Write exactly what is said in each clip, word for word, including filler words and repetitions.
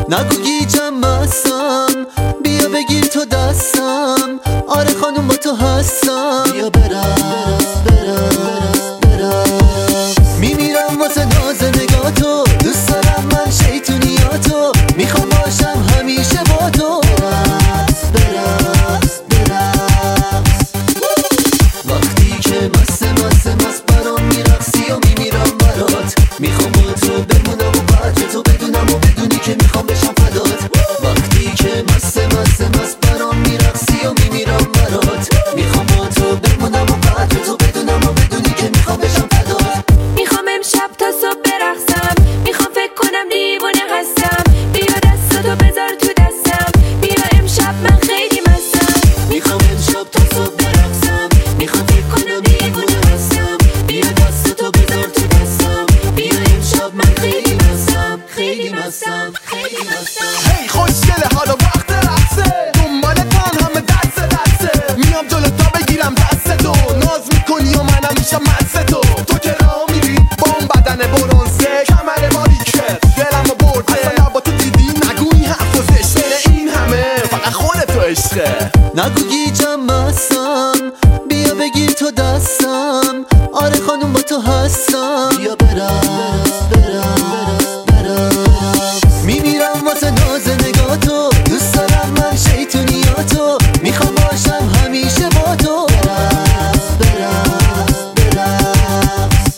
نگو گیجم مستم، بیا بگیر تو دستم. آره خانوم با تو هستم، بیا برم برم برم. میمیرم واسه ناز نگاتو، دوست دارم من شیطونیاتو، میخوام باشم همیشه با تو. برقص برقص برقص. وقتی که مست مست مست برام میرقصی و میمیرم برات، میخوام با تو بمونم و بعد تو بدونم و بدونی که میخوام بشم فدات. وقتی که مست مست مست برام میرقصی و میمیرم برات، میخوام با تو بمونم و بعد تو بدونم و بدونی که میخوام بشم فدات. میخوام امشب تا صبح برقصم، میخوام فکر کنم دیوونه هستم. بیا دستاتو بذار تو دستم، بیا امشب من خیلی مستم. میخوام امشب تا صبح برقصم، میخوام فکر کنم دیوونه هستم. بیا دستاتو بذار تو دستم، بیا امشب من خیلی مستم خیلی مستم خیلی مستم. هی خوشگله حالا وقت رقصه، دنبال تن همه دست دسته. میام جلو تا بگیرم دستتو، ناز میکنی و منم میشم مست تو. تو که راه میری با اون بدن برونزه، کمر باریکه دلمو برده. اصلا با تو دیدی نگو این حرف و زشته، این همه فقط خودت تو عشقه. نگو گیجم مستم، بیا بگیر تو دستم. آره خانوم با تو هستم، بیا برم برم برم. میمیرم واسه ناز نگاتو، دوست دارم من شیطونیاتو، میخوام باشم همیشه با تو. برقص برقص برقص.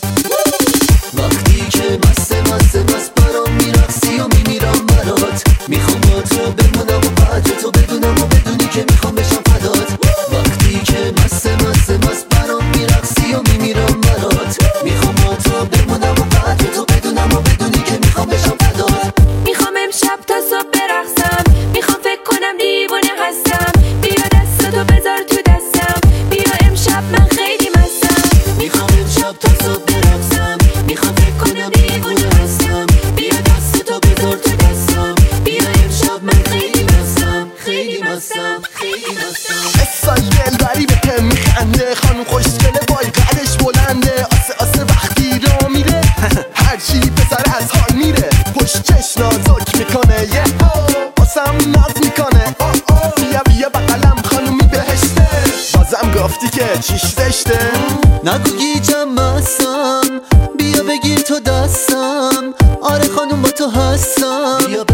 وقتی که مست مست مست برام میرقصی و میمیرم برات، میخوام با تو بمونم و بعد تو بدونم و بدونی که میخوام بشم فدات. وقتی که مست مست مست برام میرقصی و میمیرم برات، میخوام با تو بمونم و بعد تو بدونم و بدونی که میخوام بشم فدات. میخوام امشب تا صبح برقصم، میخوام فکر کنم دیوونه هستم. بیا دستاتو بذار تو دستم، بیا امشب من خیلی مستم. میخوام امشب تا صبح برقصم، میخوام فکر کنم دیوونه هستم. بیا دستتو بذار تو دستم، بیا امشب من خیلی مستم خیلی مستم خیلی مستم. استایل دلبری به هم میخنده، خانم خوشگله وای قدش بلنده. آسه آسه وقتی را میره هرچی پسر از حال میره. پشت چش نازک میکنه یه آسم ناز میکنه. بیا بیا بقلم خانومی بهشته، بازم گفتی که چیش زشته. نگو گیجم مستم، بیا بگیر تو دستم. آره خانوم با تو هستم، بیا